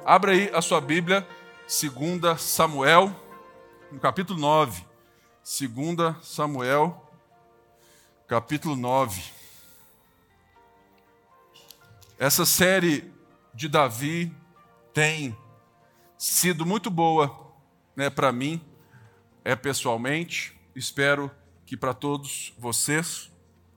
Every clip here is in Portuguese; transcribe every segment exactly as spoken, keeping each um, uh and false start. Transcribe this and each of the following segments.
Abra aí a sua Bíblia, Segunda Samuel, no capítulo nove. Segunda Samuel, capítulo nove. Essa série de Davi tem sido muito boa, né, para mim, é pessoalmente, espero que para todos vocês.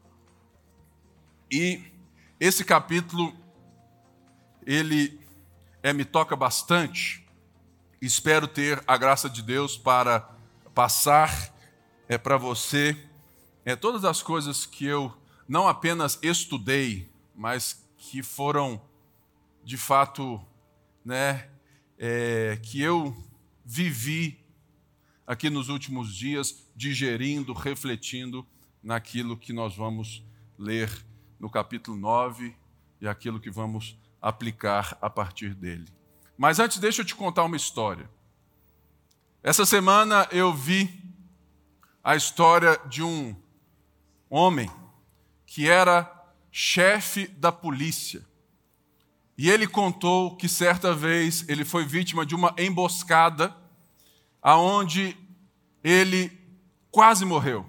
E esse capítulo, ele é, me toca bastante. Espero ter a graça de Deus para passar é, para você é, todas as coisas que eu não apenas estudei, mas que foram, de fato, né, é, que eu vivi aqui nos últimos dias, digerindo, refletindo naquilo que nós vamos ler no capítulo nove e aquilo que vamos aplicar a partir dele. Mas antes, deixa eu te contar uma história. Essa semana eu vi a história de um homem que era chefe da polícia. E ele contou que certa vez ele foi vítima de uma emboscada aonde ele quase morreu.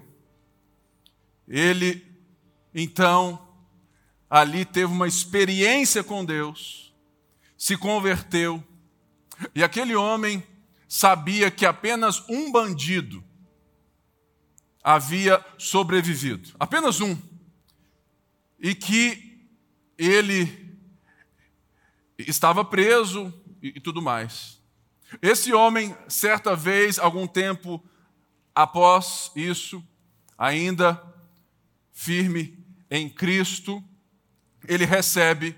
Ele, então, ali teve uma experiência com Deus, se converteu, e aquele homem sabia que apenas um bandido havia sobrevivido, apenas um, e que ele estava preso e, e tudo mais. Esse homem, certa vez, algum tempo após isso, ainda firme em Cristo, ele recebe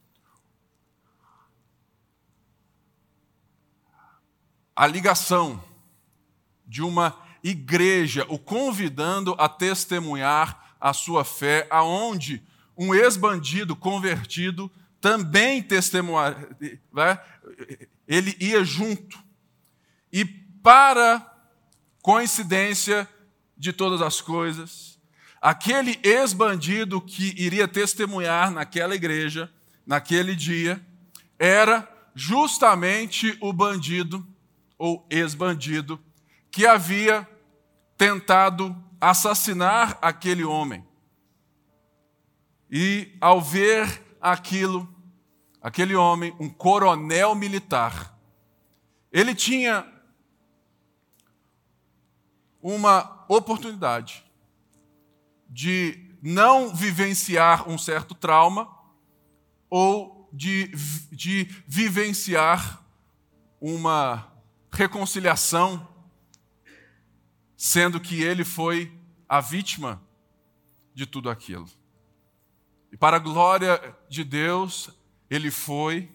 a ligação de uma igreja, o convidando a testemunhar a sua fé, aonde um ex-bandido convertido também testemunhar, né? Ele ia junto. E para coincidência de todas as coisas, aquele ex-bandido que iria testemunhar naquela igreja, naquele dia, era justamente o bandido, ou ex-bandido, que havia tentado assassinar aquele homem. E ao ver aquilo, aquele homem, um coronel militar, ele tinha uma oportunidade de não vivenciar um certo trauma ou de, de vivenciar uma reconciliação, sendo que ele foi a vítima de tudo aquilo. E para a glória de Deus, ele foi,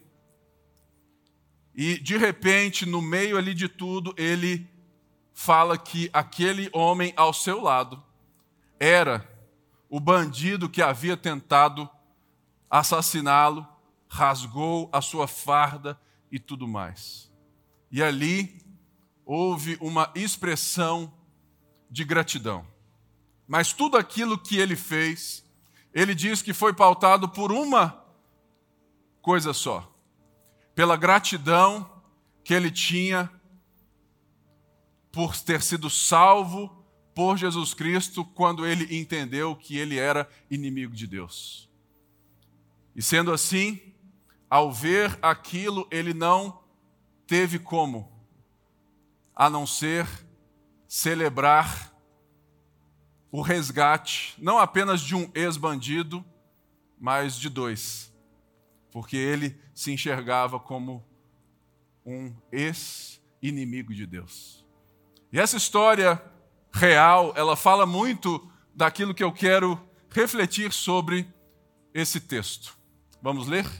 e de repente, no meio ali de tudo, ele fala que aquele homem ao seu lado era o bandido que havia tentado assassiná-lo, rasgou a sua farda e tudo mais. E ali houve uma expressão de gratidão. Mas tudo aquilo que ele fez, ele diz que foi pautado por uma coisa só: pela gratidão que ele tinha por ter sido salvo por Jesus Cristo quando ele entendeu que ele era inimigo de Deus. E sendo assim, ao ver aquilo, ele não teve como, a não ser celebrar o resgate, não apenas de um ex-bandido, mas de dois, porque ele se enxergava como um ex-inimigo de Deus. E essa história real, ela fala muito daquilo que eu quero refletir sobre esse texto. Vamos ler?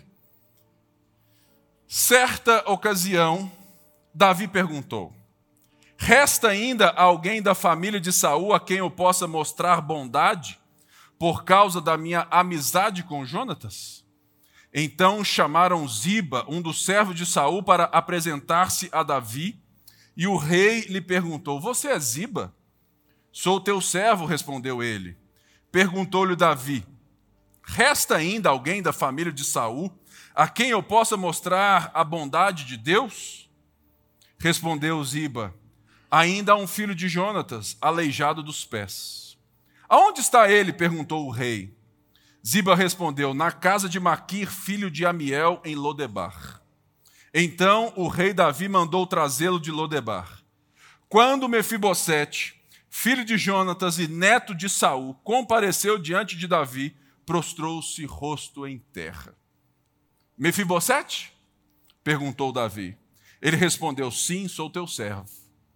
Certa ocasião, Davi perguntou: resta ainda alguém da família de Saul a quem eu possa mostrar bondade por causa da minha amizade com Jonatas? Então chamaram Ziba, um dos servos de Saul, para apresentar-se a Davi, e o rei lhe perguntou: você é Ziba? Sou teu servo, respondeu ele. Perguntou-lhe Davi: Resta ainda alguém da família de Saul a quem eu possa mostrar a bondade de Deus? Respondeu Ziba: ainda há um filho de Jonatas, aleijado dos pés. Aonde está ele? Perguntou o rei. Ziba respondeu: na casa de Maquir, filho de Amiel, em Lodebar. Então o rei Davi mandou trazê-lo de Lodebar. Quando Mefibosete, filho de Jonatas e neto de Saul, compareceu diante de Davi, prostrou-se rosto em terra. Mefibosete? Perguntou Davi. Ele respondeu: sim, sou teu servo.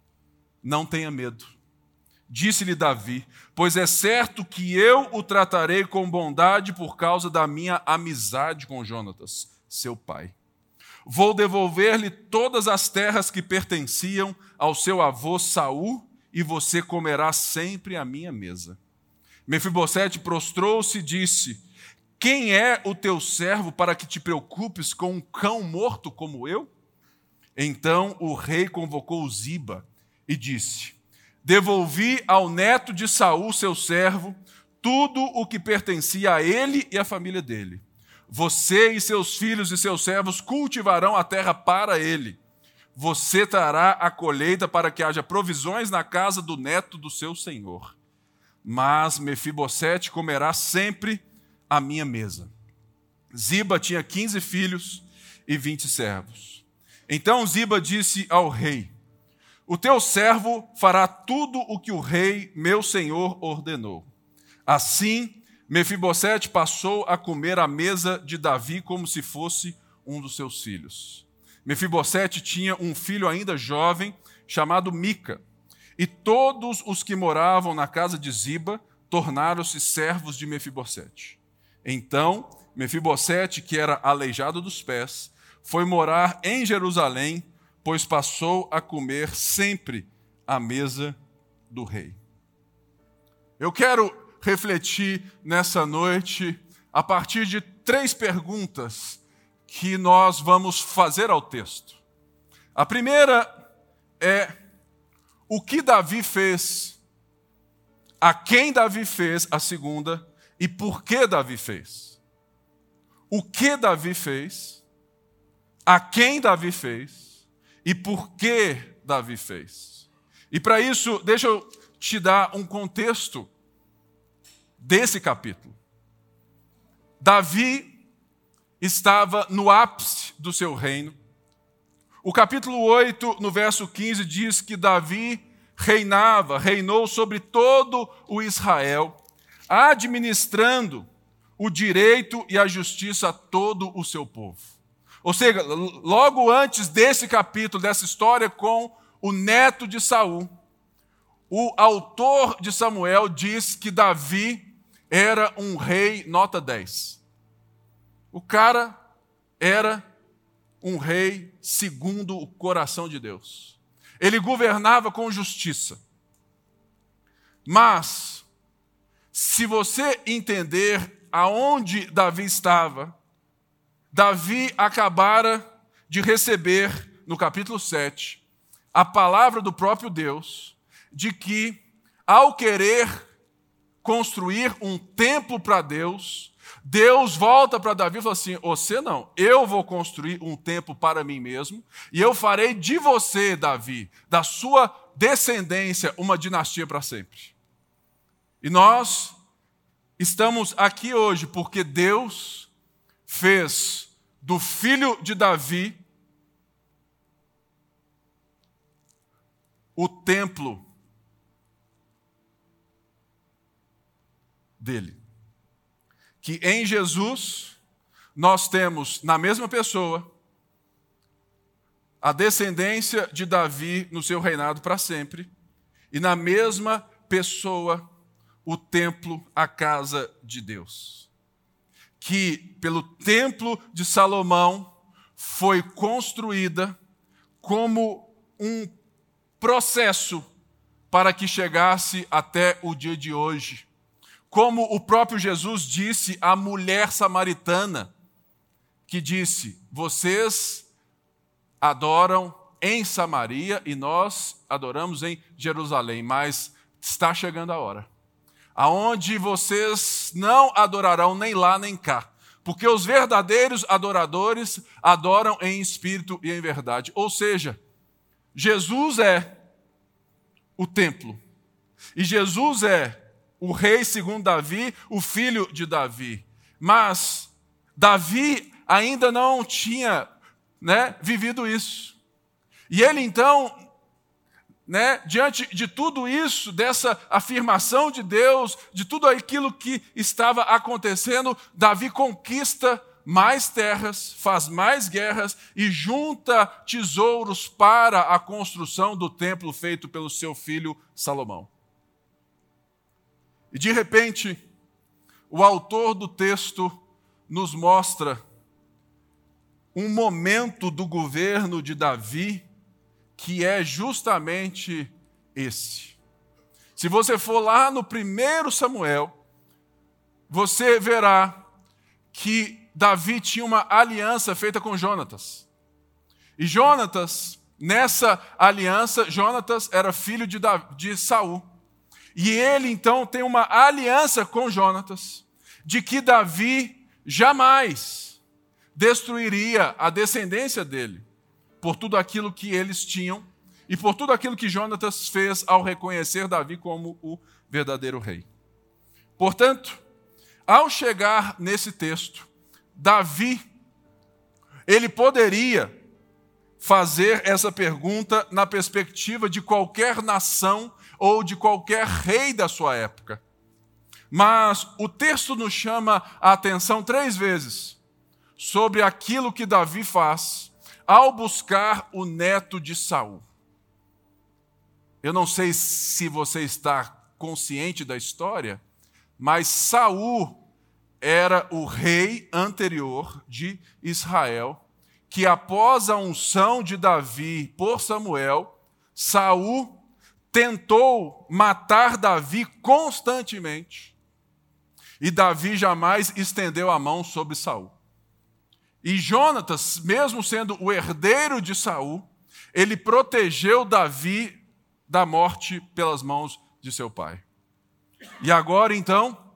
Não tenha medo. Disse-lhe Davi: pois é certo que eu o tratarei com bondade por causa da minha amizade com Jonatas, seu pai. Vou devolver-lhe todas as terras que pertenciam ao seu avô Saul, e você comerá sempre à minha mesa. Mefibosete prostrou-se e disse: quem é o teu servo para que te preocupes com um cão morto como eu? Então o rei convocou Ziba e disse: devolvi ao neto de Saul, seu servo, tudo o que pertencia a ele e à família dele. Você e seus filhos e seus servos cultivarão a terra para ele. Você trará a colheita para que haja provisões na casa do neto do seu senhor. Mas Mefibosete comerá sempre à minha mesa. Ziba tinha quinze filhos e vinte servos. Então Ziba disse ao rei: o teu servo fará tudo o que o rei, meu senhor, ordenou. Assim, Mefibosete passou a comer à mesa de Davi como se fosse um dos seus filhos. Mefibosete tinha um filho ainda jovem, chamado Mica, e todos os que moravam na casa de Ziba tornaram-se servos de Mefibosete. Então, Mefibosete, que era aleijado dos pés, foi morar em Jerusalém, pois passou a comer sempre à mesa do rei. Eu quero refletir nessa noite a partir de três perguntas que nós vamos fazer ao texto. A primeira é: o que Davi fez? A quem Davi fez? A segunda, e por que Davi fez? O que Davi fez? A quem Davi fez? E por que Davi fez? E para isso, deixa eu te dar um contexto desse capítulo. Davi estava no ápice do seu reino. O capítulo oito, no verso quinze, diz que Davi reinava, reinou sobre todo o Israel, administrando o direito e a justiça a todo o seu povo. Ou seja, logo antes desse capítulo, dessa história com o neto de Saul, o autor de Samuel diz que Davi era um rei nota dez. O cara era um rei segundo o coração de Deus. Ele governava com justiça. Mas, se você entender aonde Davi estava, Davi acabara de receber, no capítulo sete, a palavra do próprio Deus, de que, ao querer construir um templo para Deus, Deus volta para Davi e fala assim: você não, eu vou construir um templo para mim mesmo, e eu farei de você, Davi, da sua descendência, uma dinastia para sempre. E nós estamos aqui hoje porque Deus fez do filho de Davi o templo dele. Que em Jesus nós temos na mesma pessoa a descendência de Davi no seu reinado para sempre, e na mesma pessoa o templo, a casa de Deus. Que pelo templo de Salomão foi construída como um processo para que chegasse até o dia de hoje. Como o próprio Jesus disse à mulher samaritana, que disse: vocês adoram em Samaria e nós adoramos em Jerusalém, mas está chegando a hora. aonde vocês não adorarão nem lá nem cá, porque os verdadeiros adoradores adoram em espírito e em verdade. Ou seja, Jesus é o templo, e Jesus é o rei segundo Davi, o filho de Davi. Mas Davi ainda não tinha, né, vivido isso. E ele então, né, diante de tudo isso, dessa afirmação de Deus, de tudo aquilo que estava acontecendo, Davi conquista mais terras, faz mais guerras e junta tesouros para a construção do templo feito pelo seu filho Salomão. E de repente, o autor do texto nos mostra um momento do governo de Davi que é justamente esse. Se você for lá no primeiro Samuel, você verá que Davi tinha uma aliança feita com Jonatas. E Jonatas, nessa aliança, Jonatas era filho de, Davi, de Saul. E ele então tem uma aliança com Jonatas, de que Davi jamais destruiria a descendência dele, por tudo aquilo que eles tinham e por tudo aquilo que Jonatas fez ao reconhecer Davi como o verdadeiro rei. Portanto, ao chegar nesse texto, Davi, ele poderia fazer essa pergunta na perspectiva de qualquer nação ou de qualquer rei da sua época. Mas o texto nos chama a atenção três vezes sobre aquilo que Davi faz ao buscar o neto de Saul. Eu não sei se você está consciente da história, mas Saul era o rei anterior de Israel, que após a unção de Davi por Samuel, Saul tentou matar Davi constantemente. E Davi jamais estendeu a mão sobre Saul. E Jonatas, mesmo sendo o herdeiro de Saul, ele protegeu Davi da morte pelas mãos de seu pai. E agora, então,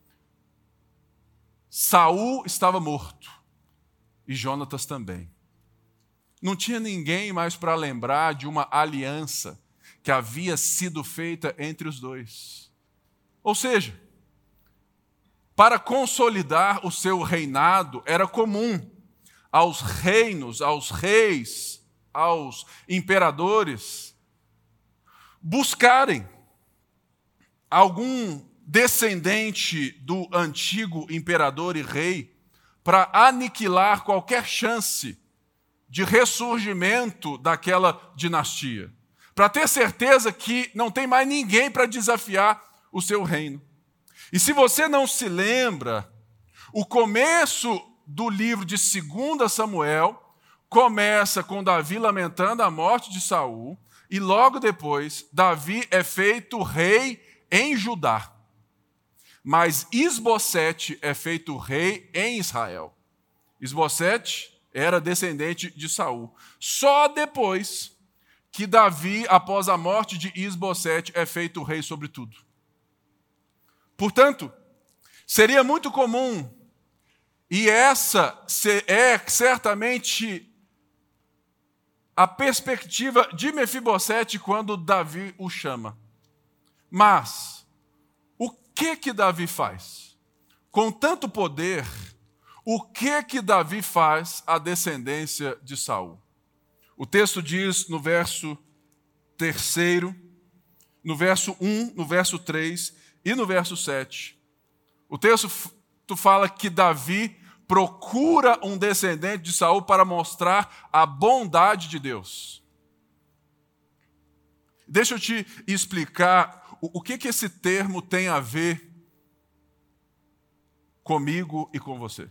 Saul estava morto. E Jonatas também. Não tinha ninguém mais para lembrar de uma aliança que havia sido feita entre os dois. Ou seja, para consolidar o seu reinado, era comum aos reinos, aos reis, aos imperadores, buscarem algum descendente do antigo imperador e rei para aniquilar qualquer chance de ressurgimento daquela dinastia, para ter certeza que não tem mais ninguém para desafiar o seu reino. E se você não se lembra, o começo do livro de Segundo Samuel começa com Davi lamentando a morte de Saul, e logo depois Davi é feito rei em Judá. Mas Isbosete é feito rei em Israel. Isbosete era descendente de Saul. Só depois que Davi, após a morte de Isbosete, é feito rei sobre tudo. Portanto, seria muito comum, e essa é certamente a perspectiva de Mefibosete quando Davi o chama. Mas, o que que Davi faz? Com tanto poder, o que que Davi faz à descendência de Saul? O texto diz no verso terceiro, no verso um, no verso três e no verso sete. O texto tu fala que Davi procura um descendente de Saul para mostrar a bondade de Deus. Deixa eu te explicar o, o que que esse termo tem a ver comigo e com você.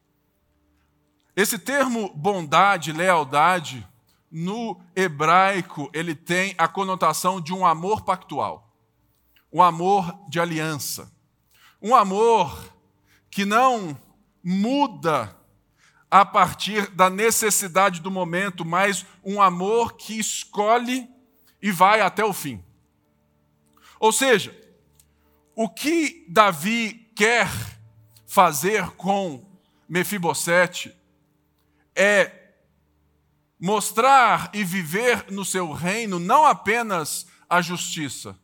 Esse termo bondade, lealdade, no hebraico, ele tem a conotação de um amor pactual, um amor de aliança, um amor que não muda a partir da necessidade do momento, mas um amor que escolhe e vai até o fim. Ou seja, o que Davi quer fazer com Mefibosete é mostrar e viver no seu reino não apenas a justiça,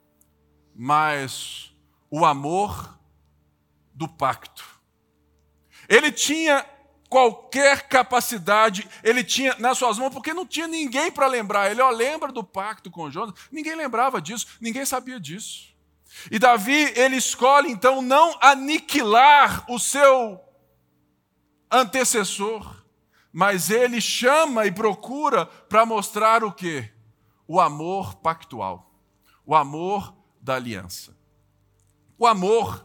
mas o amor do pacto. Ele tinha qualquer capacidade, ele tinha nas suas mãos, porque não tinha ninguém para lembrar. Ele, ó, lembra do pacto com Jonas? Ninguém lembrava disso, ninguém sabia disso. E Davi, ele escolhe então não aniquilar o seu antecessor, mas ele chama e procura para mostrar o quê? O amor pactual, o amor da aliança. O amor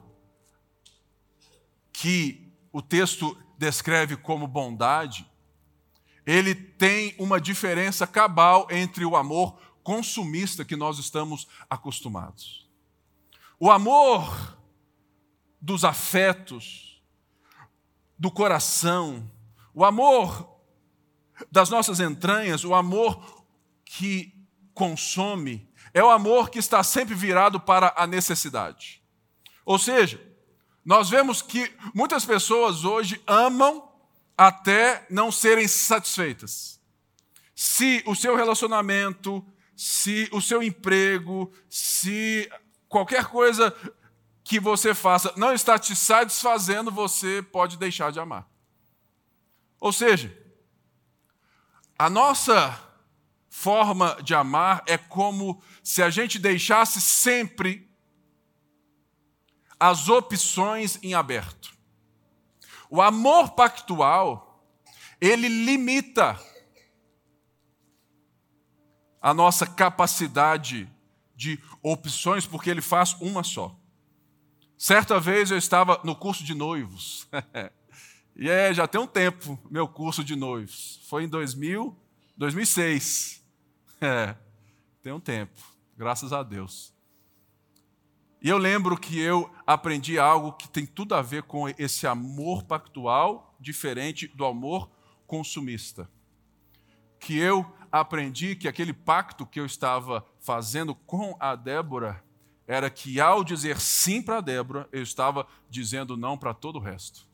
que o texto descreve como bondade, ele tem uma diferença cabal entre o amor consumista que nós estamos acostumados. O amor dos afetos, do coração, o amor das nossas entranhas, o amor que consome, é o amor que está sempre virado para a necessidade. Ou seja, nós vemos que muitas pessoas hoje amam até não serem satisfeitas. Se o seu relacionamento, se o seu emprego, se qualquer coisa que você faça não está te satisfazendo, você pode deixar de amar. Ou seja, a nossa forma de amar é como se a gente deixasse sempre as opções em aberto. O amor pactual, ele limita a nossa capacidade de opções, porque ele faz uma só. Certa vez eu estava no curso de noivos, e é, já tem um tempo meu curso de noivos, foi em dois mil, dois mil e seis, é, tem um tempo, graças a Deus. E eu lembro que eu aprendi algo que tem tudo a ver com esse amor pactual, diferente do amor consumista. Que eu aprendi que aquele pacto que eu estava fazendo com a Débora era que, ao dizer sim para a Débora, eu estava dizendo não para todo o resto.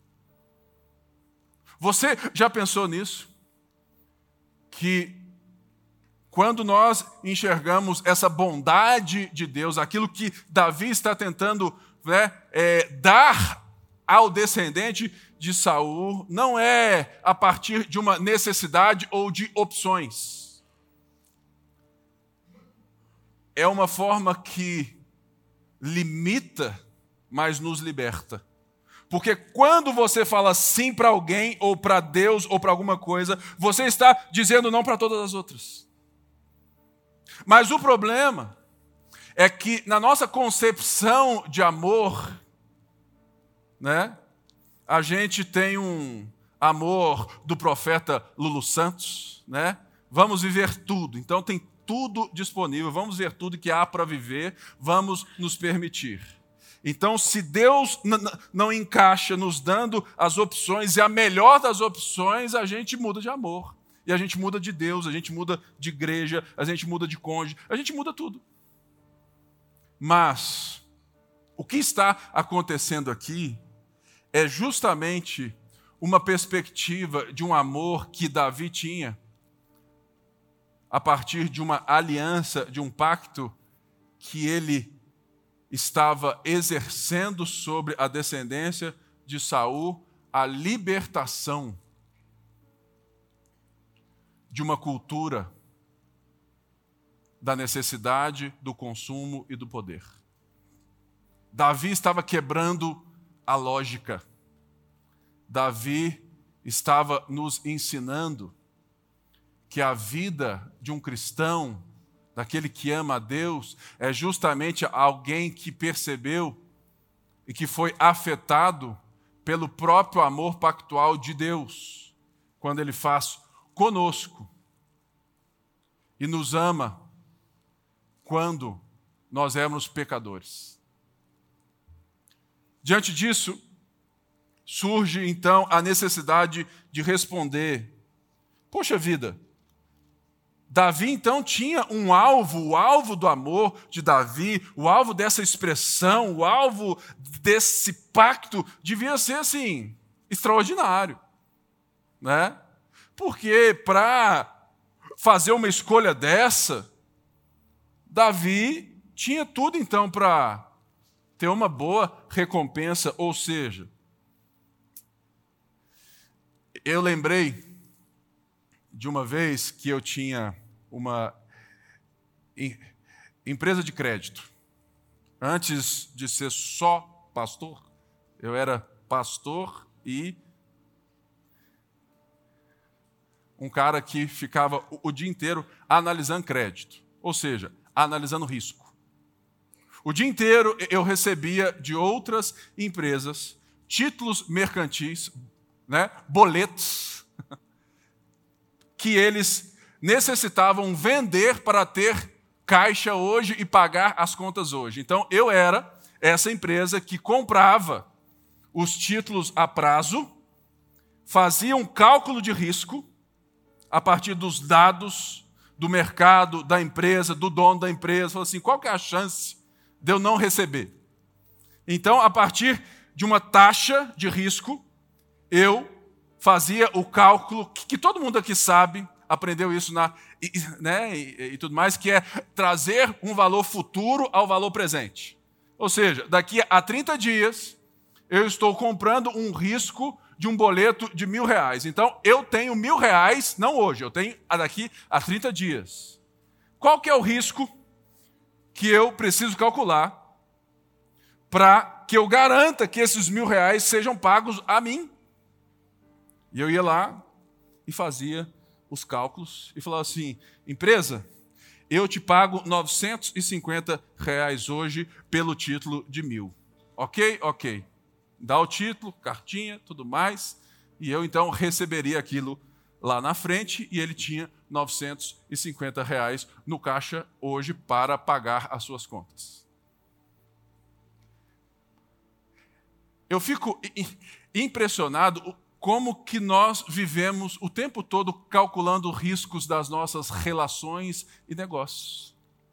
Você já pensou nisso? Que quando nós enxergamos essa bondade de Deus, aquilo que Davi está tentando, né, é, dar ao descendente de Saul, não é a partir de uma necessidade ou de opções. É uma forma que limita, mas nos liberta. Porque quando você fala sim para alguém, ou para Deus, ou para alguma coisa, você está dizendo não para todas as outras. Mas o problema é que na nossa concepção de amor, né, a gente tem um amor do profeta Lulu Santos, né? Vamos viver tudo. Então tem tudo disponível, vamos ver tudo que há para viver, vamos nos permitir. Então, se Deus n- n- não encaixa nos dando as opções, e a melhor das opções, a gente muda de amor. E a gente muda de Deus, a gente muda de igreja, a gente muda de cônjuge, a gente muda tudo. Mas o que está acontecendo aqui é justamente uma perspectiva de um amor que Davi tinha a partir de uma aliança, de um pacto que ele estava exercendo sobre a descendência de Saul, a libertação de uma cultura da necessidade, do consumo e do poder. Davi estava quebrando a lógica. Davi estava nos ensinando que a vida de um cristão, daquele que ama a Deus, é justamente alguém que percebeu e que foi afetado pelo próprio amor pactual de Deus, quando Ele faz conosco e nos ama quando nós éramos pecadores. Diante disso, surge então a necessidade de responder: poxa vida, Davi, então, tinha um alvo, o alvo do amor de Davi, o alvo dessa expressão, o alvo desse pacto devia ser, assim, extraordinário, né? Porque para fazer uma escolha dessa, Davi tinha tudo, então, para ter uma boa recompensa, ou seja, eu lembrei de uma vez que eu tinha uma empresa de crédito. Antes de ser só pastor, eu era pastor e um cara que ficava o dia inteiro analisando crédito, ou seja, analisando risco. O dia inteiro eu recebia de outras empresas títulos mercantis, né, boletos, que eles necessitavam vender para ter caixa hoje e pagar as contas hoje. Então, eu era essa empresa que comprava os títulos a prazo, fazia um cálculo de risco a partir dos dados do mercado, da empresa, do dono da empresa. Falava assim, qual que é a chance de eu não receber? Então, a partir de uma taxa de risco, eu fazia o cálculo, que, que todo mundo aqui sabe, aprendeu isso na, e, né, e, e tudo mais, que é trazer um valor futuro ao valor presente. Ou seja, daqui a trinta dias, eu estou comprando um risco de um boleto de mil reais. Então, eu tenho mil reais, não hoje, eu tenho daqui a trinta dias. Qual que é o risco que eu preciso calcular para que eu garanta que esses mil reais sejam pagos a mim? E eu ia lá e fazia os cálculos e falava assim, empresa, eu te pago novecentos e cinquenta reais hoje pelo título de mil. Ok? Ok. Dá o título, cartinha, tudo mais, e eu então receberia aquilo lá na frente e ele tinha novecentos e cinquenta reais no caixa hoje para pagar as suas contas. Eu fico impressionado como que nós vivemos o tempo todo calculando riscos das nossas relações e negócios.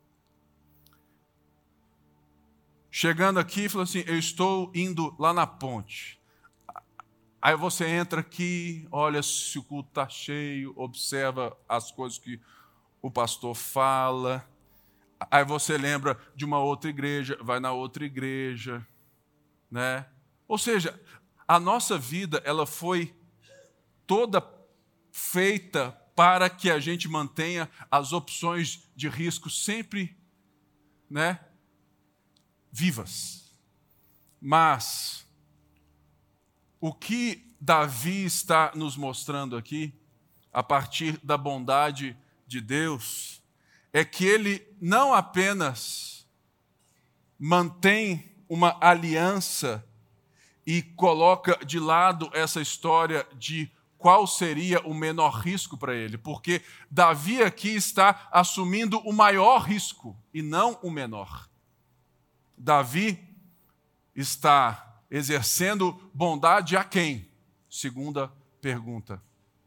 Chegando aqui, falou assim, eu estou indo lá na ponte. Aí você entra aqui, olha se o culto está cheio, observa as coisas que o pastor fala. Aí você lembra de uma outra igreja, vai na outra igreja, né? Ou seja, a nossa vida, ela foi toda feita para que a gente mantenha as opções de risco sempre, né, vivas. Mas o que Davi está nos mostrando aqui, a partir da bondade de Deus, é que ele não apenas mantém uma aliança e coloca de lado essa história de qual seria o menor risco para ele, porque Davi aqui está assumindo o maior risco e não o menor. Davi está exercendo bondade a quem? Segunda pergunta.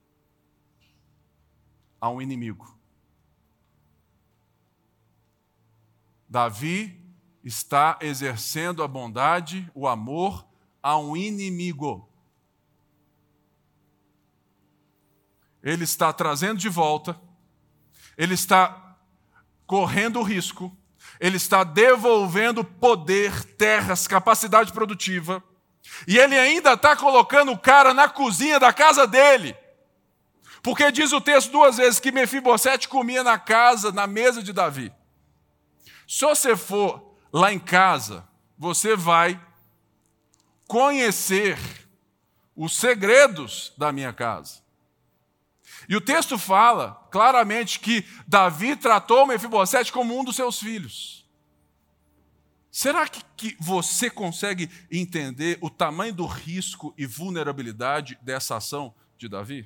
A um inimigo. Davi está exercendo a bondade, o amor, a um inimigo. Ele está trazendo de volta, ele está correndo o risco, ele está devolvendo poder, terras, capacidade produtiva, e ele ainda está colocando o cara na cozinha da casa dele. Porque diz o texto duas vezes que Mefibosete comia na casa, na mesa de Davi. Se você for lá em casa, você vai conhecer os segredos da minha casa. E o texto fala claramente que Davi tratou Mefibosete como um dos seus filhos. Será que, que você consegue entender o tamanho do risco e vulnerabilidade dessa ação de Davi?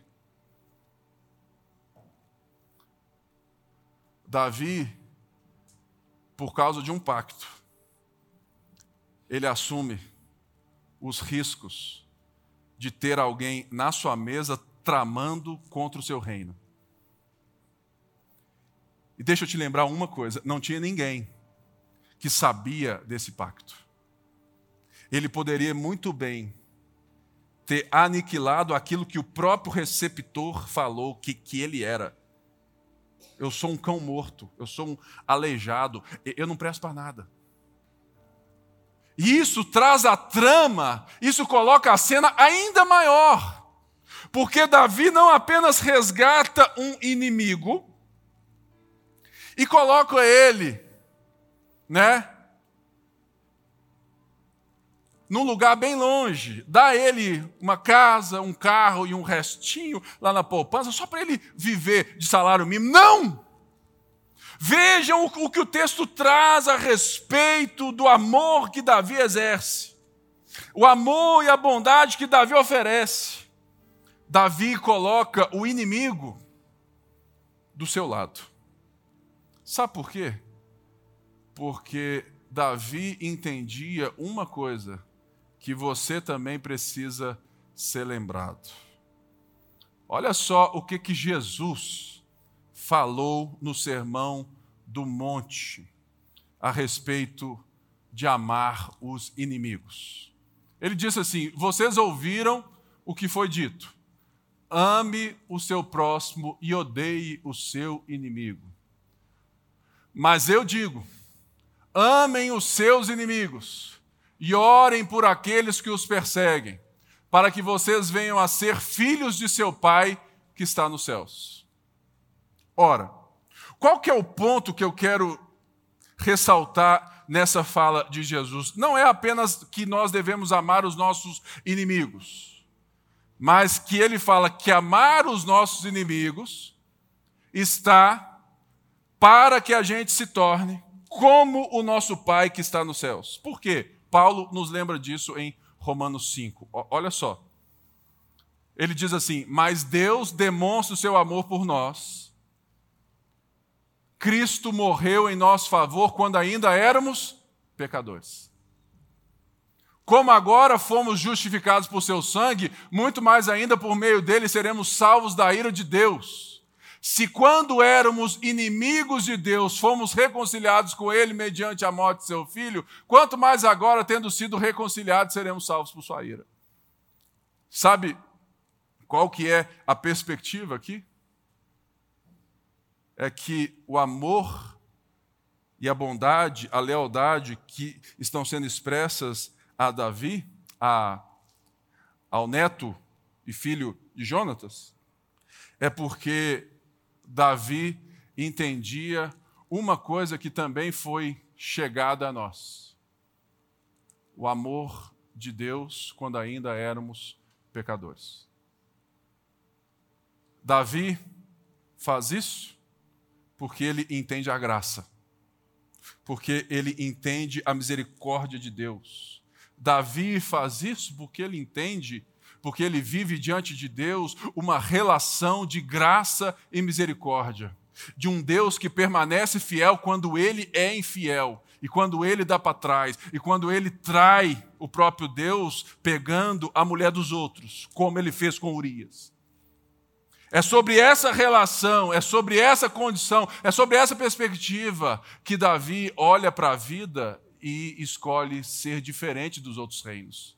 Davi, por causa de um pacto, ele assume os riscos de ter alguém na sua mesa tramando contra o seu reino. E deixa eu te lembrar uma coisa, não tinha ninguém que sabia desse pacto. Ele poderia muito bem ter aniquilado aquilo que o próprio receptor falou que, que ele era. Eu sou um cão morto, eu sou um aleijado, eu não presto para nada. E isso traz a trama, isso coloca a cena ainda maior. Porque Davi não apenas resgata um inimigo e coloca ele, né, num lugar bem longe, dá a ele uma casa, um carro e um restinho lá na poupança, só para ele viver de salário mínimo. Não! Vejam o que o texto traz a respeito do amor que Davi exerce. O amor e a bondade que Davi oferece. Davi coloca o inimigo do seu lado. Sabe por quê? Porque Davi entendia uma coisa, que você também precisa ser lembrado. Olha só o que, que Jesus falou no Sermão do Monte a respeito de amar os inimigos. Ele disse assim: vocês ouviram o que foi dito, ame o seu próximo e odeie o seu inimigo. Mas eu digo, amem os seus inimigos e orem por aqueles que os perseguem, para que vocês venham a ser filhos de seu Pai que está nos céus. Ora, qual que é o ponto que eu quero ressaltar nessa fala de Jesus? Não é apenas que nós devemos amar os nossos inimigos, mas que ele fala que amar os nossos inimigos está para que a gente se torne como o nosso Pai que está nos céus. Por quê? Paulo nos lembra disso em Romanos cinco. Olha só. Ele diz assim: mas Deus demonstra o seu amor por nós. Cristo morreu em nosso favor quando ainda éramos pecadores. Como agora fomos justificados por seu sangue, muito mais ainda por meio dele seremos salvos da ira de Deus. Se quando éramos inimigos de Deus, fomos reconciliados com ele mediante a morte de seu filho, quanto mais agora, tendo sido reconciliados, seremos salvos por sua ira. Sabe qual que é a perspectiva aqui? É que o amor e a bondade, a lealdade que estão sendo expressas a Davi, a, ao neto e filho de Jonatas, é porque Davi entendia uma coisa que também foi chegada a nós: o amor de Deus quando ainda éramos pecadores. Davi faz isso porque ele entende a graça, porque ele entende a misericórdia de Deus. Davi faz isso porque ele entende, porque ele vive diante de Deus uma relação de graça e misericórdia, de um Deus que permanece fiel quando ele é infiel, e quando ele dá para trás, e quando ele trai o próprio Deus pegando a mulher dos outros, como ele fez com Urias. É sobre essa relação, é sobre essa condição, é sobre essa perspectiva que Davi olha para a vida e escolhe ser diferente dos outros reinos.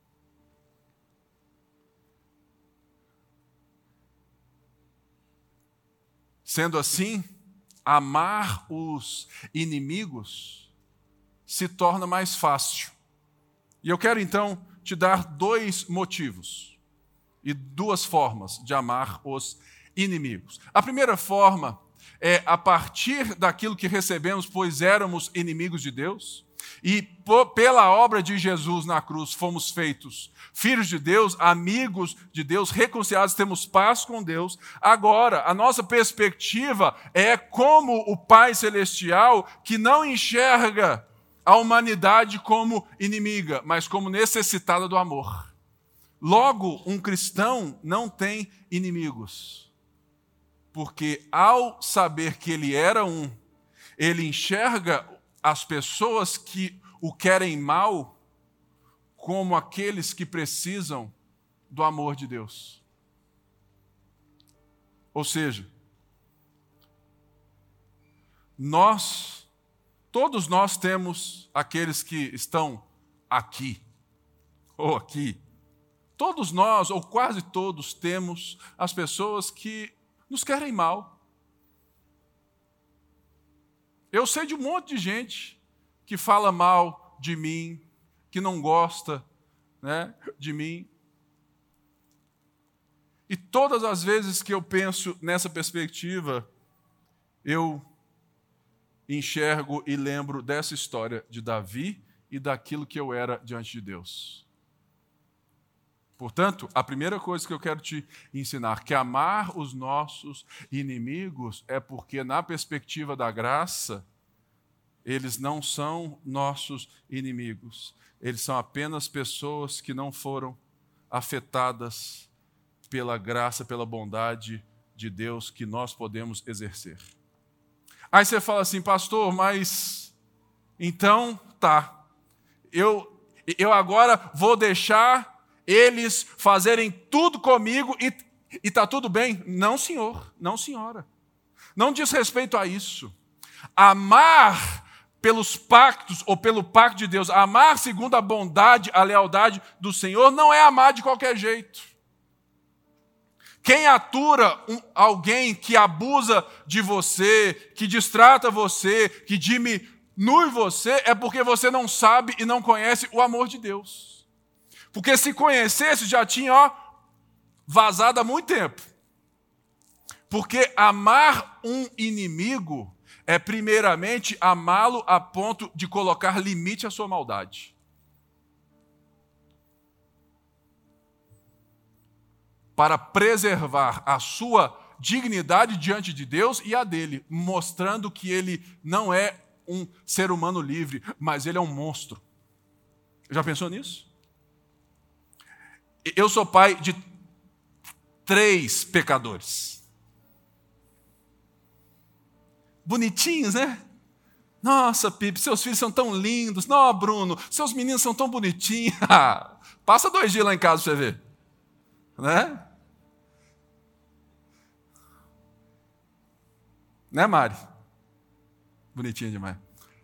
Sendo assim, amar os inimigos se torna mais fácil. E eu quero então te dar dois motivos e duas formas de amar os inimigos. A primeira forma é a partir daquilo que recebemos, pois éramos inimigos de Deus, e pela obra de Jesus na cruz fomos feitos filhos de Deus, amigos de Deus, reconciliados, temos paz com Deus. Agora, a nossa perspectiva é como o Pai Celestial, que não enxerga a humanidade como inimiga, mas como necessitada do amor. Logo, um cristão não tem inimigos, porque ao saber que ele era um, ele enxerga as pessoas que o querem mal como aqueles que precisam do amor de Deus. Ou seja, nós, todos nós temos aqueles que estão aqui, ou aqui. Todos nós, ou quase todos, temos as pessoas que nos querem mal. Eu sei de um monte de gente que fala mal de mim, que não gosta, né, de mim. E todas as vezes que eu penso nessa perspectiva, eu enxergo e lembro dessa história de Davi e daquilo que eu era diante de Deus. Portanto, a primeira coisa que eu quero te ensinar, que amar os nossos inimigos é porque, na perspectiva da graça, eles não são nossos inimigos. Eles são apenas pessoas que não foram afetadas pela graça, pela bondade de Deus que nós podemos exercer. Aí você fala assim, pastor, mas então tá, eu, eu agora vou deixar eles fazerem tudo comigo e está tudo bem? Não, senhor, não, senhora. Não diz respeito a isso. Amar pelos pactos ou pelo pacto de Deus, amar segundo a bondade, a lealdade do Senhor, não é amar de qualquer jeito. Quem atura um, alguém que abusa de você, que distrata você, que diminui você, é porque você não sabe e não conhece o amor de Deus. Porque se conhecesse, já tinha ó, vazado há muito tempo. Porque amar um inimigo é primeiramente amá-lo a ponto de colocar limite à sua maldade. Para preservar a sua dignidade diante de Deus e a dele, mostrando que ele não é um ser humano livre, mas ele é um monstro. Já pensou nisso? Eu sou pai de três pecadores. Bonitinhos, né? Nossa, Pipe, seus filhos são tão lindos. Não, Bruno, seus meninos são tão bonitinhos. Passa dois dias lá em casa para você ver. Né? Né, Mari? Bonitinha demais.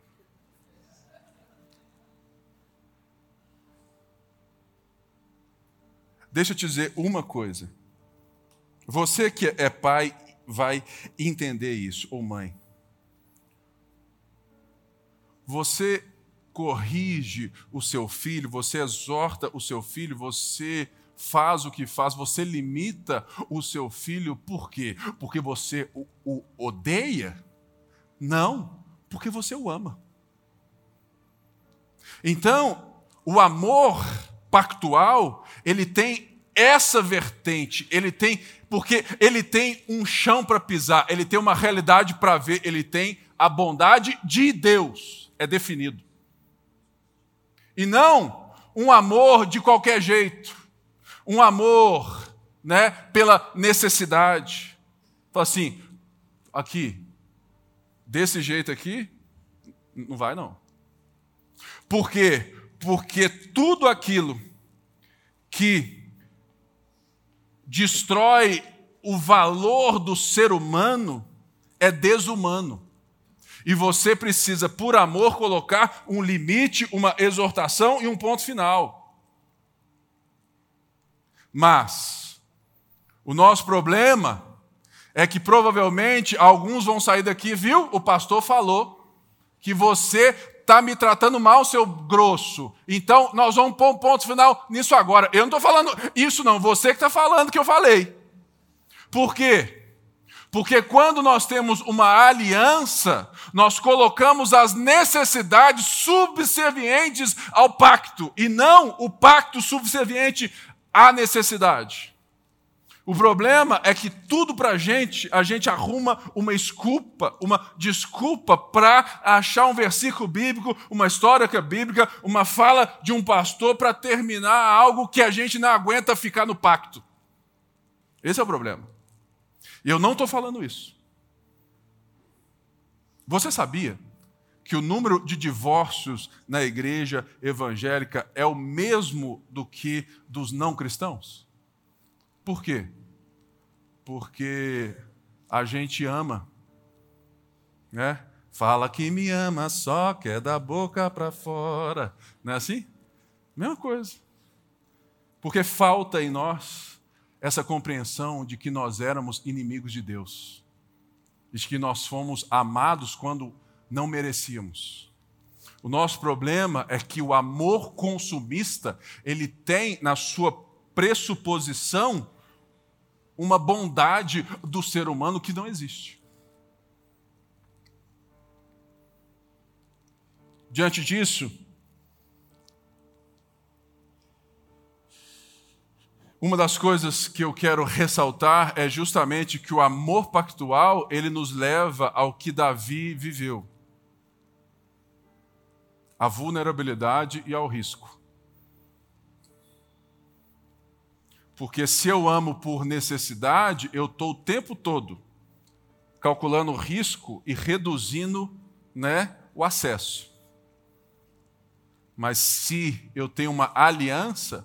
Deixa eu te dizer uma coisa. Você que é pai vai entender isso, ou mãe. Você corrige o seu filho, você exorta o seu filho, você faz o que faz, você limita o seu filho, por quê? Porque você o, o odeia? Não, porque você o ama. Então, o amor pactual, ele tem essa vertente, ele tem, porque ele tem um chão para pisar, ele tem uma realidade para ver, ele tem a bondade de Deus, é definido. E não um amor de qualquer jeito, um amor, né, pela necessidade. Fala assim, aqui, desse jeito aqui, não vai não. Por quê? Porque tudo aquilo que destrói o valor do ser humano é desumano. E você precisa, por amor, colocar um limite, uma exortação e um ponto final. Mas o nosso problema é que provavelmente alguns vão sair daqui, viu? O pastor falou que você está me tratando mal, seu grosso. Então, nós vamos pôr um ponto final nisso agora. Eu não estou falando isso não, você que está falando que eu falei. Por quê? Porque quando nós temos uma aliança, nós colocamos as necessidades subservientes ao pacto, e não o pacto subserviente à necessidade. O problema é que tudo para a gente, a gente arruma uma desculpa, uma desculpa para achar um versículo bíblico, uma história bíblica, uma fala de um pastor para terminar algo que a gente não aguenta ficar no pacto. Esse é o problema. E eu não estou falando isso. Você sabia que o número de divórcios na igreja evangélica é o mesmo do que dos não cristãos? Por quê? Porque a gente ama, né? Fala que me ama, só quer da boca para fora. Não é assim? Mesma coisa. Porque falta em nós essa compreensão de que nós éramos inimigos de Deus. De que nós fomos amados quando não merecíamos. O nosso problema é que o amor consumista, ele tem na sua pressuposição uma bondade do ser humano que não existe. Diante disso, uma das coisas que eu quero ressaltar é justamente que o amor pactual, ele nos leva ao que Davi viveu. À vulnerabilidade e ao risco. Porque se eu amo por necessidade, eu estou o tempo todo calculando o risco e reduzindo, né, o acesso. Mas se eu tenho uma aliança,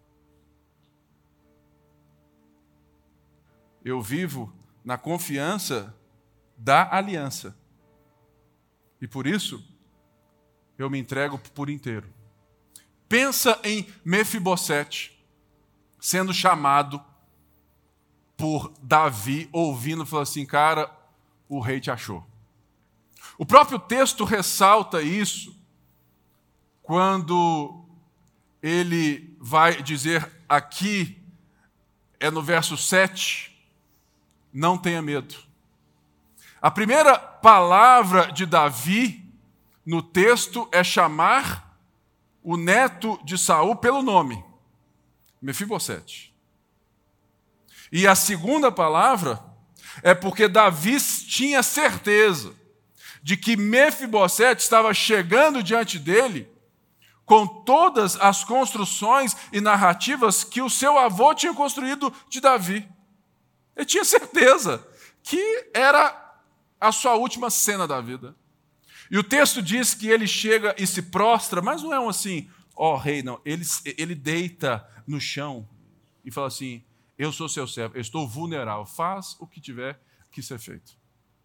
eu vivo na confiança da aliança. E por isso, eu me entrego por inteiro. Pensa em Mefibosete, sendo chamado por Davi, ouvindo, falando assim, cara, o rei te achou. O próprio texto ressalta isso, quando ele vai dizer aqui, é no verso sete, não tenha medo. A primeira palavra de Davi no texto é chamar o neto de Saul pelo nome, Mefibosete. E a segunda palavra é porque Davi tinha certeza de que Mefibosete estava chegando diante dele com todas as construções e narrativas que o seu avô tinha construído de Davi. Ele tinha certeza que era a sua última cena da vida. E o texto diz que ele chega e se prostra, mas não é um assim, ó oh, rei, não. Ele, ele deita no chão e fala assim, eu sou seu servo, eu estou vulnerável, faz o que tiver que ser feito.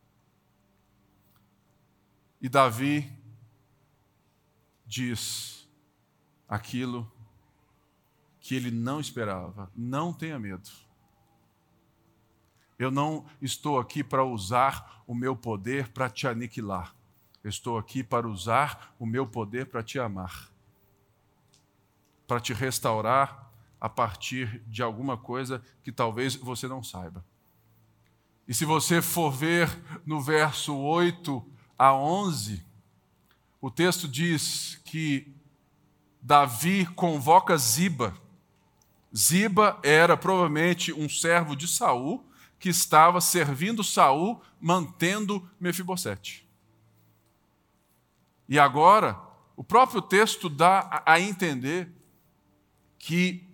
E Davi diz aquilo que ele não esperava, não tenha medo. Eu não estou aqui para usar o meu poder para te aniquilar. Eu estou aqui para usar o meu poder para te amar. Para te restaurar a partir de alguma coisa que talvez você não saiba. E se você for ver no verso oito a onze, o texto diz que Davi convoca Ziba. Ziba era provavelmente um servo de Saul que estava servindo Saul, mantendo Mefibosete. E agora, o próprio texto dá a entender que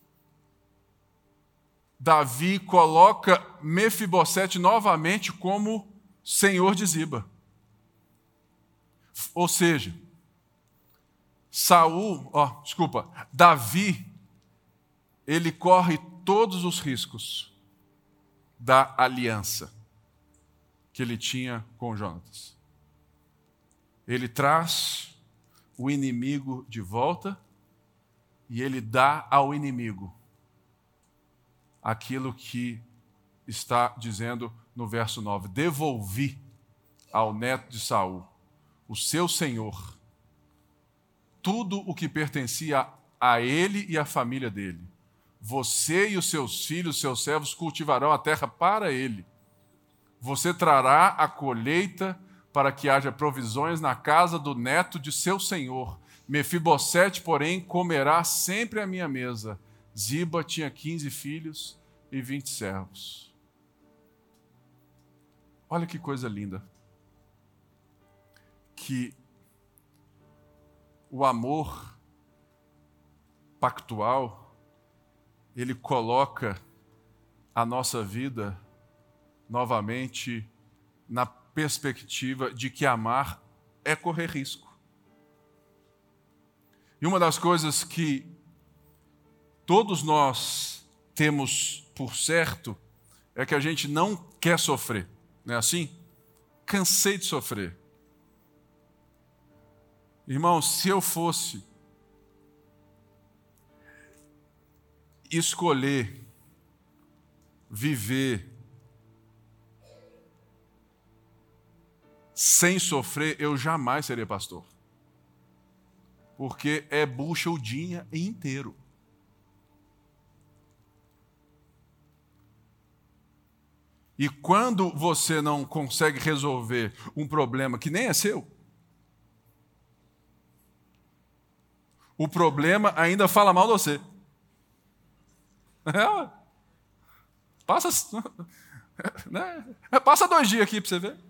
Davi coloca Mefibosete novamente como senhor de Ziba. Ou seja, Saul, ó, desculpa, Davi, ele corre todos os riscos da aliança que ele tinha com Jonatas. Ele traz o inimigo de volta e ele dá ao inimigo aquilo que está dizendo no verso nove. Devolvi ao neto de Saul, o seu senhor, tudo o que pertencia a ele e à família dele. Você e os seus filhos, seus servos, cultivarão a terra para ele. Você trará a colheita para que haja provisões na casa do neto de seu senhor. Mefibosete, porém, comerá sempre à minha mesa. Ziba tinha quinze filhos e vinte servos. Olha que coisa linda. Que o amor pactual, ele coloca a nossa vida novamente na perspectiva de que amar é correr risco. E uma das coisas que todos nós temos por certo é que a gente não quer sofrer, não é assim? Cansei de sofrer. Irmão, se eu fosse escolher viver sem sofrer, eu jamais seria pastor. Porque é bucha o dia inteiro. E quando você não consegue resolver um problema que nem é seu, o problema ainda fala mal de você. É, passa, né? Passa dois dias aqui para você ver.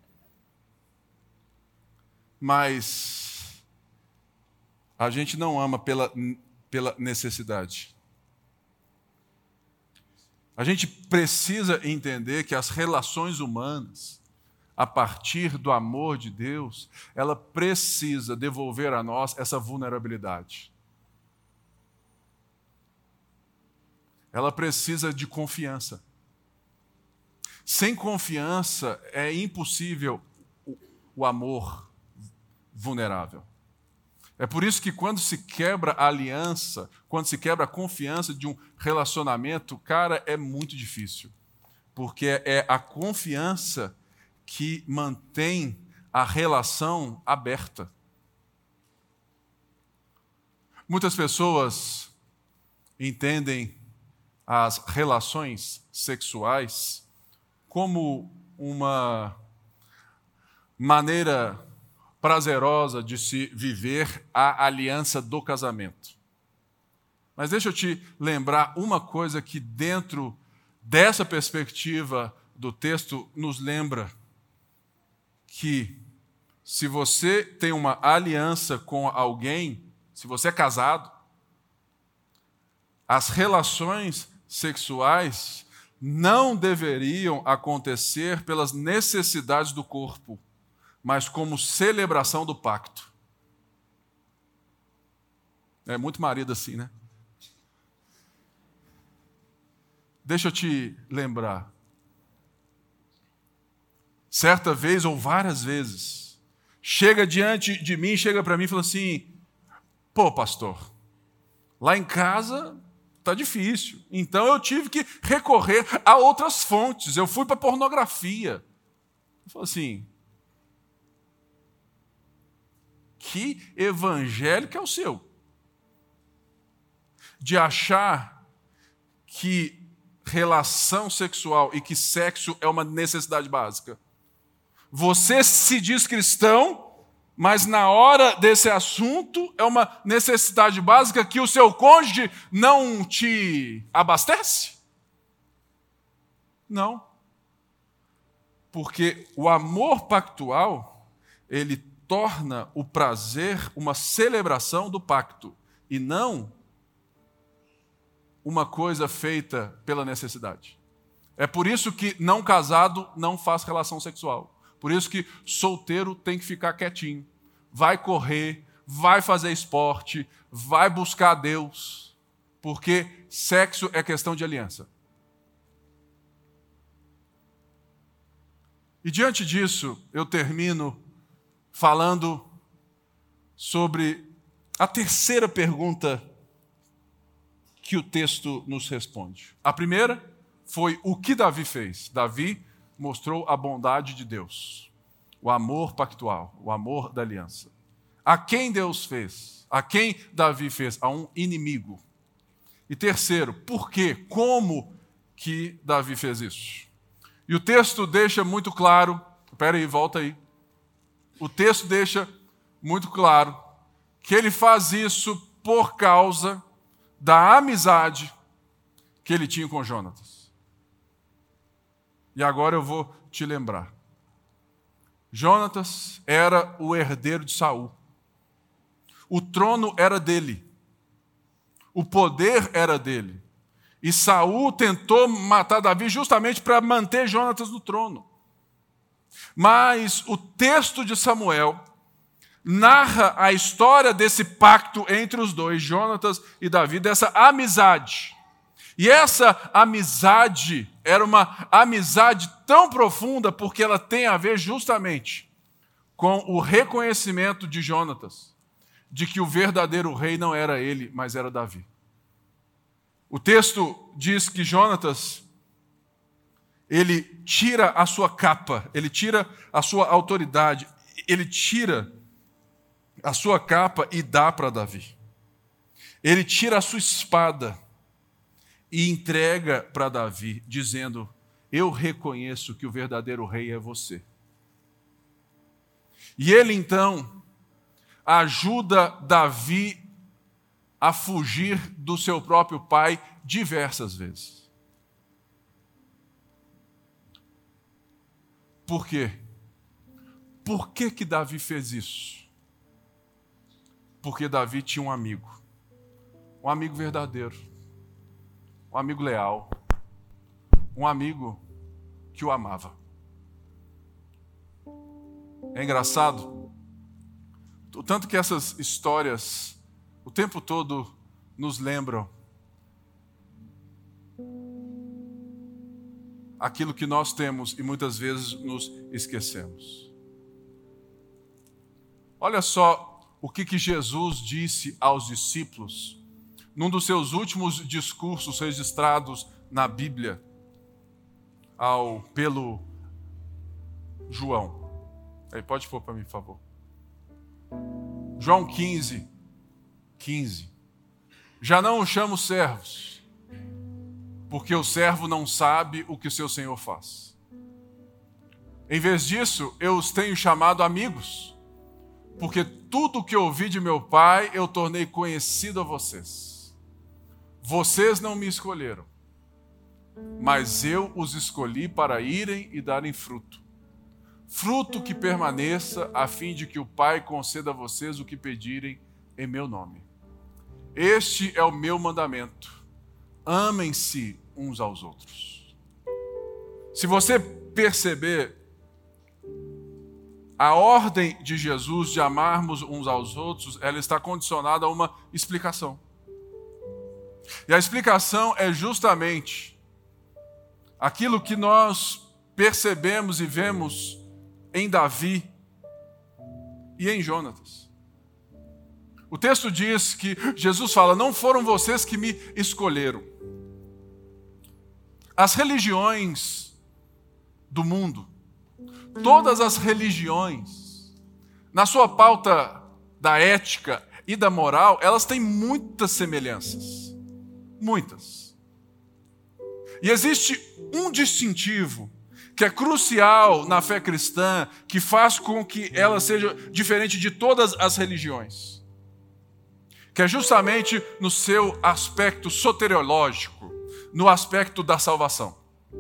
Mas a gente não ama pela, pela necessidade. A gente precisa entender que as relações humanas, a partir do amor de Deus, ela precisa devolver a nós essa vulnerabilidade. Ela precisa de confiança. Sem confiança é impossível o, o amor vulnerável. É por isso que quando se quebra a aliança, quando se quebra a confiança de um relacionamento, cara, é muito difícil. Porque é a confiança que mantém a relação aberta. Muitas pessoas entendem as relações sexuais como uma maneira prazerosa de se viver a aliança do casamento. Mas deixa eu te lembrar uma coisa que dentro dessa perspectiva do texto nos lembra que se você tem uma aliança com alguém, se você é casado, as relações sexuais não deveriam acontecer pelas necessidades do corpo, mas como celebração do pacto. É muito marido assim, né? Deixa eu te lembrar. Certa vez ou várias vezes, chega diante de mim, chega para mim e fala assim: pô, pastor, lá em casa está difícil, então eu tive que recorrer a outras fontes, eu fui para pornografia. Eu falo assim: que evangelho que é o seu? De achar que relação sexual e que sexo é uma necessidade básica. Você se diz cristão, mas na hora desse assunto é uma necessidade básica que o seu cônjuge não te abastece? Não. Porque o amor pactual, ele torna o prazer uma celebração do pacto e não uma coisa feita pela necessidade. É por isso que não casado não faz relação sexual. Por isso que solteiro tem que ficar quietinho. Vai correr, vai fazer esporte, vai buscar Deus. Porque sexo é questão de aliança. E diante disso, eu termino falando sobre a terceira pergunta que o texto nos responde. A primeira foi o que Davi fez. Davi mostrou a bondade de Deus, o amor pactual, o amor da aliança. A quem Deus fez? A quem Davi fez? A um inimigo. E terceiro, por quê? Como que Davi fez isso? E o texto deixa muito claro, espera aí, volta aí. O texto deixa muito claro que ele faz isso por causa da amizade que ele tinha com Jonatas. E agora eu vou te lembrar. Jonatas era o herdeiro de Saul. O trono era dele. O poder era dele. E Saul tentou matar Davi justamente para manter Jonatas no trono. Mas o texto de Samuel narra a história desse pacto entre os dois, Jonatas e Davi, dessa amizade. E essa amizade era uma amizade tão profunda porque ela tem a ver justamente com o reconhecimento de Jonatas de que o verdadeiro rei não era ele, mas era Davi. O texto diz que Jonatas, ele tira a sua capa, ele tira a sua autoridade, ele tira a sua capa e dá para Davi. Ele tira a sua espada e entrega para Davi, dizendo: eu reconheço que o verdadeiro rei é você. E ele então ajuda Davi a fugir do seu próprio pai diversas vezes. Por quê? Por que que Davi fez isso? Porque Davi tinha um amigo, um amigo verdadeiro, um amigo leal, um amigo que o amava. É engraçado, o tanto que essas histórias o tempo todo nos lembram aquilo que nós temos e muitas vezes nos esquecemos. Olha só o que, que Jesus disse aos discípulos num dos seus últimos discursos registrados na Bíblia ao, pelo João. Aí, pode pôr para mim, por favor. João quinze, quinze. Já não os chamo servos, porque o servo não sabe o que seu senhor faz. Em vez disso, eu os tenho chamado amigos, porque tudo o que ouvi de meu Pai eu tornei conhecido a vocês. Vocês não me escolheram, mas eu os escolhi para irem e darem fruto. Fruto que permaneça, a fim de que o Pai conceda a vocês o que pedirem em meu nome. Este é o meu mandamento: amem-se uns aos outros. Se você perceber, a ordem de Jesus de amarmos uns aos outros, ela está condicionada a uma explicação. E a explicação é justamente aquilo que nós percebemos e vemos em Davi e em Jonatas. O texto diz que Jesus fala: não foram vocês que me escolheram. As religiões do mundo, todas as religiões, na sua pauta da ética e da moral, elas têm muitas semelhanças. Muitas. E existe um distintivo que é crucial na fé cristã, que faz com que ela seja diferente de todas as religiões, que é justamente no seu aspecto soteriológico, no aspecto da salvação.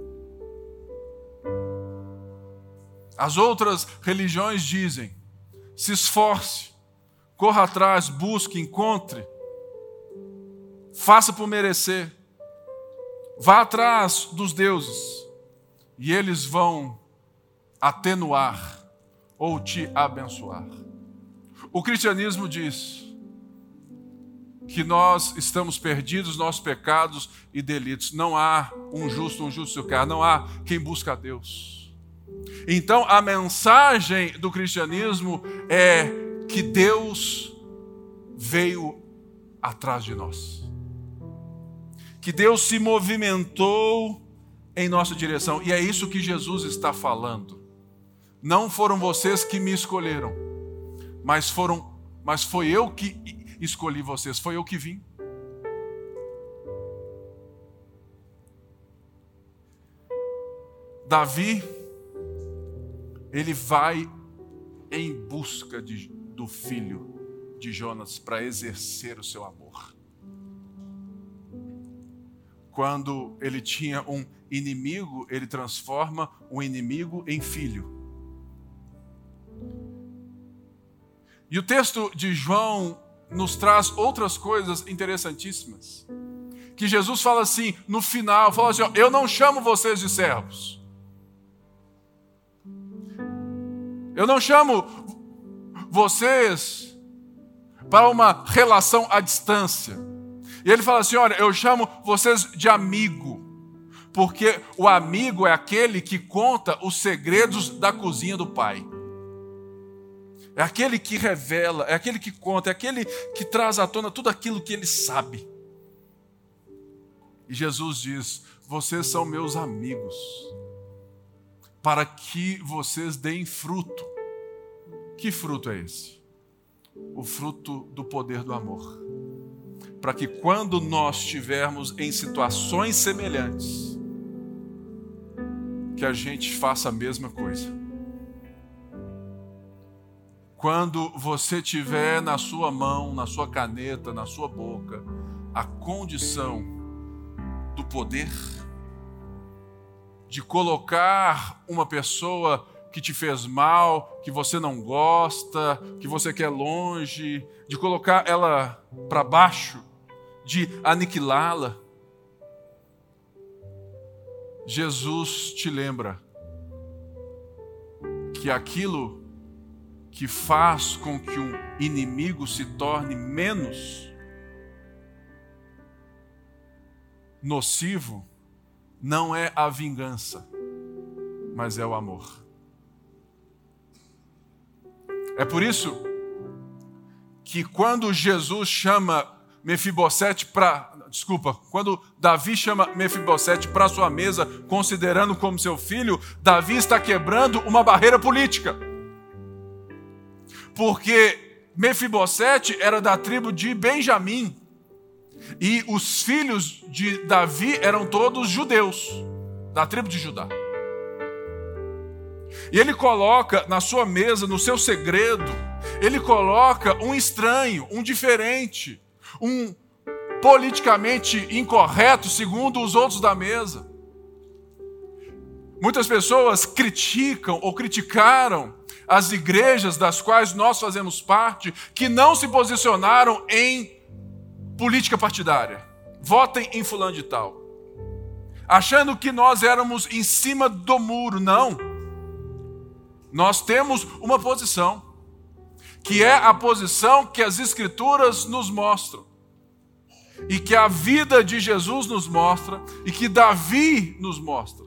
As outras religiões dizem: se esforce, corra atrás, busque, encontre, faça por merecer, vá atrás dos deuses, e eles vão atenuar ou te abençoar. O cristianismo diz que nós estamos perdidos nos nossos pecados e delitos. Não há um justo, um justificado, não há quem busca a Deus. Então a mensagem do cristianismo é que Deus veio atrás de nós, que Deus se movimentou em nossa direção, e é isso que Jesus está falando. Não foram vocês que me escolheram, mas foram, mas foi eu que escolhi vocês, foi eu que vim. Davi, ele vai em busca de, do filho de Jonas para exercer o seu amor. Quando ele tinha um inimigo, ele transforma um inimigo em filho. E o texto de João nos traz outras coisas interessantíssimas. Que Jesus fala assim, no final, fala assim: ó, eu não chamo vocês de servos. Eu não chamo vocês para uma relação à distância. E ele fala assim: olha, eu chamo vocês de amigo, porque o amigo é aquele que conta os segredos da cozinha do pai. É aquele que revela, é aquele que conta, é aquele que traz à tona tudo aquilo que ele sabe. E Jesus diz: vocês são meus amigos, para que vocês deem fruto. Que fruto é esse? O fruto do poder do amor. Para que quando nós estivermos em situações semelhantes, que a gente faça a mesma coisa. Quando você tiver na sua mão, na sua caneta, na sua boca, a condição do poder de colocar uma pessoa que te fez mal, que você não gosta, que você quer longe, de colocar ela para baixo, de aniquilá-la, Jesus te lembra que aquilo que faz com que um inimigo se torne menos nocivo não é a vingança, mas é o amor. É por isso que quando Jesus chama Mefibosete para, desculpa, quando Davi chama Mefibosete para sua mesa, considerando como seu filho, Davi está quebrando uma barreira política. Porque Mefibosete era da tribo de Benjamim. E os filhos de Davi eram todos judeus, da tribo de Judá. E ele coloca na sua mesa, no seu segredo, ele coloca um estranho, um diferente, um politicamente incorreto, segundo os outros da mesa. Muitas pessoas criticam ou criticaram as igrejas das quais nós fazemos parte, que não se posicionaram em política partidária. Votem em fulano de tal. Achando que nós éramos em cima do muro. Não. Nós temos uma posição, que é a posição que as Escrituras nos mostram, e que a vida de Jesus nos mostra, e que Davi nos mostra.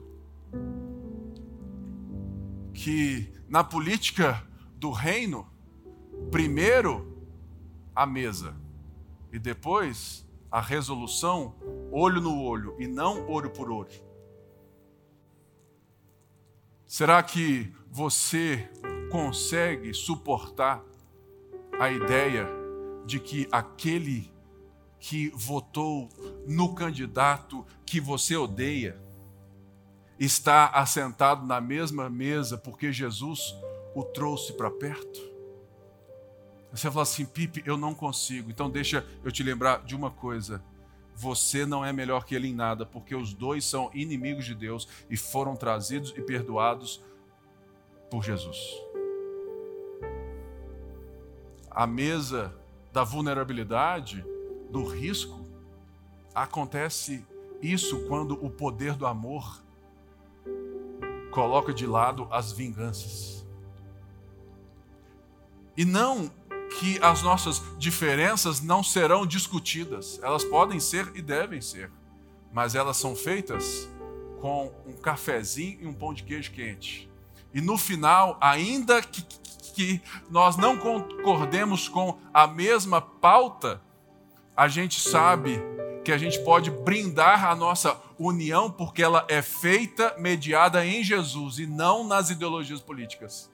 Que na política do reino, primeiro a mesa, e depois a resolução, olho no olho, e não olho por olho. Será que você consegue suportar a ideia de que aquele que votou no candidato que você odeia está assentado na mesma mesa porque Jesus o trouxe para perto? Você fala assim: Pipe, eu não consigo. Então deixa eu te lembrar de uma coisa. Você não é melhor que ele em nada, porque os dois são inimigos de Deus e foram trazidos e perdoados por Jesus. A mesa da vulnerabilidade, do risco, acontece isso quando o poder do amor coloca de lado as vinganças. E não que as nossas diferenças não serão discutidas. Elas podem ser e devem ser. Mas elas são feitas com um cafezinho e um pão de queijo quente. E no final, ainda que, que nós não concordemos com a mesma pauta, a gente sabe que a gente pode brindar a nossa união porque ela é feita, mediada em Jesus e não nas ideologias políticas.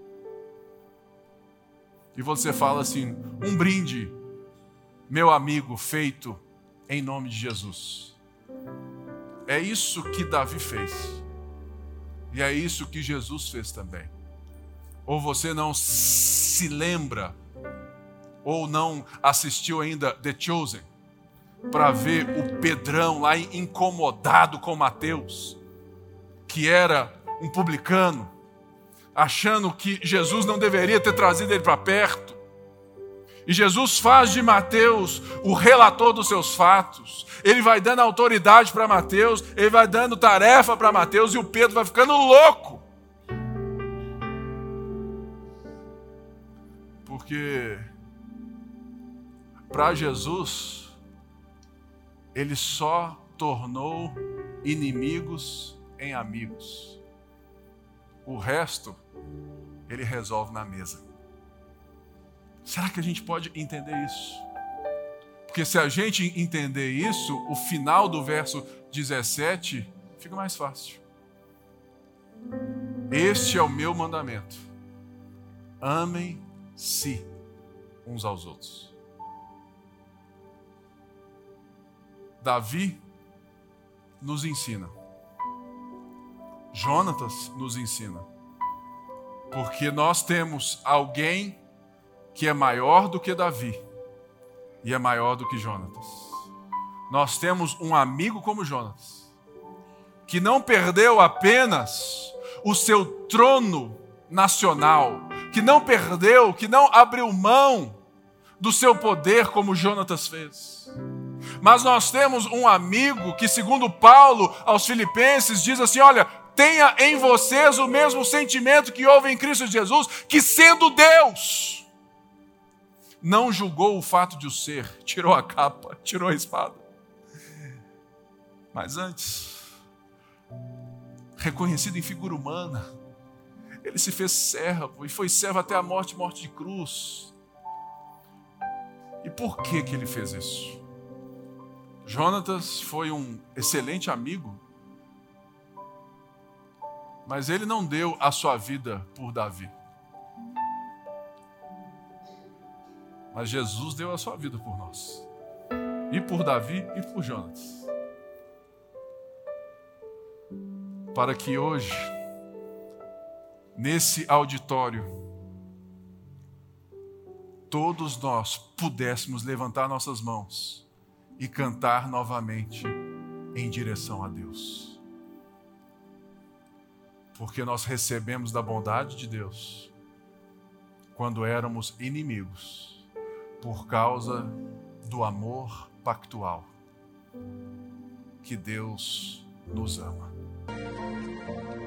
E você fala assim: um brinde, meu amigo, feito em nome de Jesus. É isso que Davi fez. E é isso que Jesus fez também. Ou você não se lembra, ou não assistiu ainda The Chosen, para ver o Pedrão lá incomodado com Mateus, que era um publicano, achando que Jesus não deveria ter trazido ele para perto. E Jesus faz de Mateus o relator dos seus fatos. Ele vai dando autoridade para Mateus, ele vai dando tarefa para Mateus, e o Pedro vai ficando louco. Porque para Jesus, ele só tornou inimigos em amigos. O resto, ele resolve na mesa. Será que a gente pode entender isso? Porque se a gente entender isso, o final do verso dezessete fica mais fácil. Este é o meu mandamento: amem-se uns aos outros. Davi nos ensina. Jonatas nos ensina. Porque nós temos alguém que é maior do que Davi e é maior do que Jonatas. Nós temos um amigo como Jonatas, que não perdeu apenas o seu trono nacional, que não perdeu, que não abriu mão do seu poder como Jonatas fez. Mas nós temos um amigo que, segundo Paulo aos Filipenses, diz assim: olha, tenha em vocês o mesmo sentimento que houve em Cristo Jesus, que sendo Deus, não julgou o fato de o ser, tirou a capa, tirou a espada. Mas antes, reconhecido em figura humana, ele se fez servo e foi servo até a morte, morte de cruz. E por que que ele fez isso? Jonatas foi um excelente amigo, mas ele não deu a sua vida por Davi. Mas Jesus deu a sua vida por nós. E por Davi e por Jonatas. Para que hoje, nesse auditório, todos nós pudéssemos levantar nossas mãos e cantar novamente em direção a Deus. Porque nós recebemos da bondade de Deus quando éramos inimigos, por causa do amor pactual que Deus nos ama.